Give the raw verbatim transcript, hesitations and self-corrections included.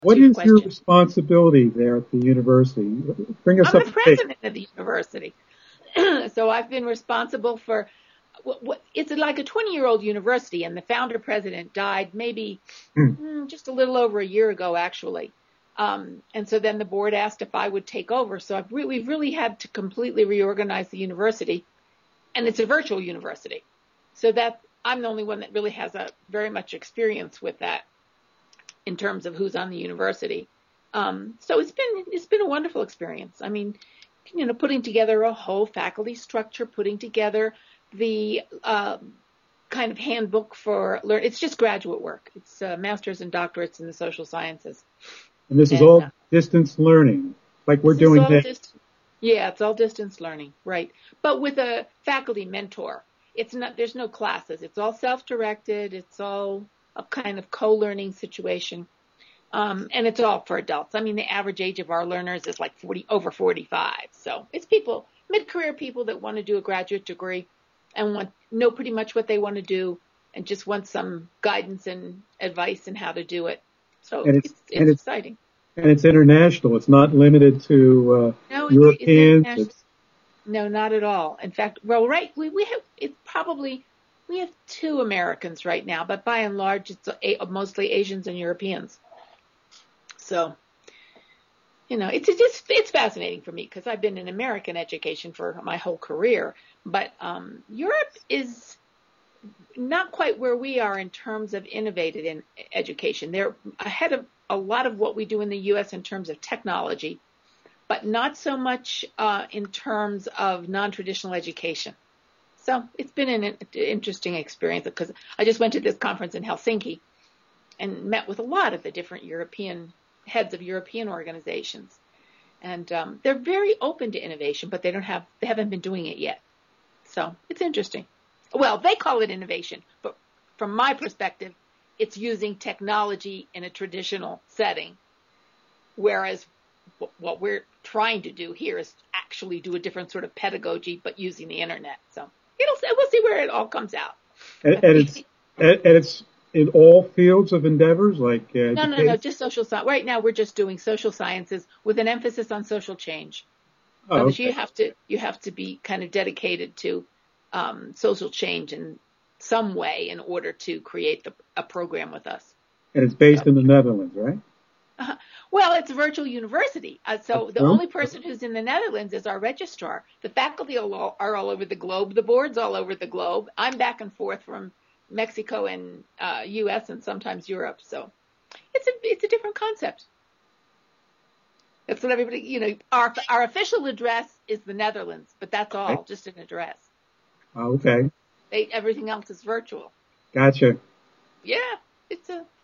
What to your is your question. responsibility there at the university? Bring us I'm up the to date. president of the university. So I've been responsible for what, what, it's like a twenty year old university, and the founder president died maybe Hmm. mm, just a little over a year ago, actually. Um, and so then the board asked if I would take over. So I've re- we've really had to completely reorganize the university, and it's a virtual university. So that I'm the only one that really has a very much experience with that in terms of who's on the university. Um, so it's been it's been a wonderful experience. I mean, you know, putting together a whole faculty structure, putting together the uh, kind of handbook for learn. It's just graduate work. It's uh, masters and doctorates in the social sciences. And this is And all uh, distance learning, like we're this is doing all now. just, yeah, it's all distance learning, right? But with a faculty mentor. It's not, there's no classes. It's all self-directed. It's all a kind of co-learning situation. Um, and it's all for adults. I mean, the average age of our learners is like forty, over forty-five. So it's people, mid-career people that want to do a graduate degree and want know pretty much what they want to do and just want some guidance and advice in how to do it. So And it's it's and it's it's exciting. and it's international. It's not limited to uh, No, it's it's Europeans. international. It's No, not at all. In fact, well, right, we we have it's probably we have two Americans right now, but by and large, it's a, mostly Asians and Europeans. So, you know, it's just it's fascinating for me because I've been in American education for my whole career, but um, Europe is not quite where we are in terms of innovative in education. They're ahead of a lot of what we do in the U S in terms of technology, but not so much uh, in terms of non-traditional education. So it's been an interesting experience because I just went to this conference in Helsinki and met with a lot of the different European heads of European organizations. And um, they're very open to innovation, but they don't have, they haven't been doing it yet. So it's interesting. Well, they call it innovation, but from my perspective, it's using technology in a traditional setting, whereas what we're trying to do here is actually do a different sort of pedagogy, but using the internet. So it'll, we'll see where it all comes out. and, and it's and, and it's in all fields of endeavors like uh, No, no, no, education. just social science. Right now, we're just doing social sciences with an emphasis on social change. Oh, Because okay. you have to, you have to be kind of dedicated to um, social change in some way in order to create the, a program with us. And it's based So, in the Netherlands, right? uh, well, it's a virtual university. Uh, That's so the true. only person who's in the Netherlands is our registrar. The faculty are all, are all over the globe. The board's all over the globe. I'm back and forth from Mexico and uh, U S and sometimes Europe. So it's a, it's a different concept. That's what everybody, you know, our, our official address is the Netherlands, but that's Okay. all, just an address. Okay. They, everything else is virtual. Gotcha. Yeah, it's a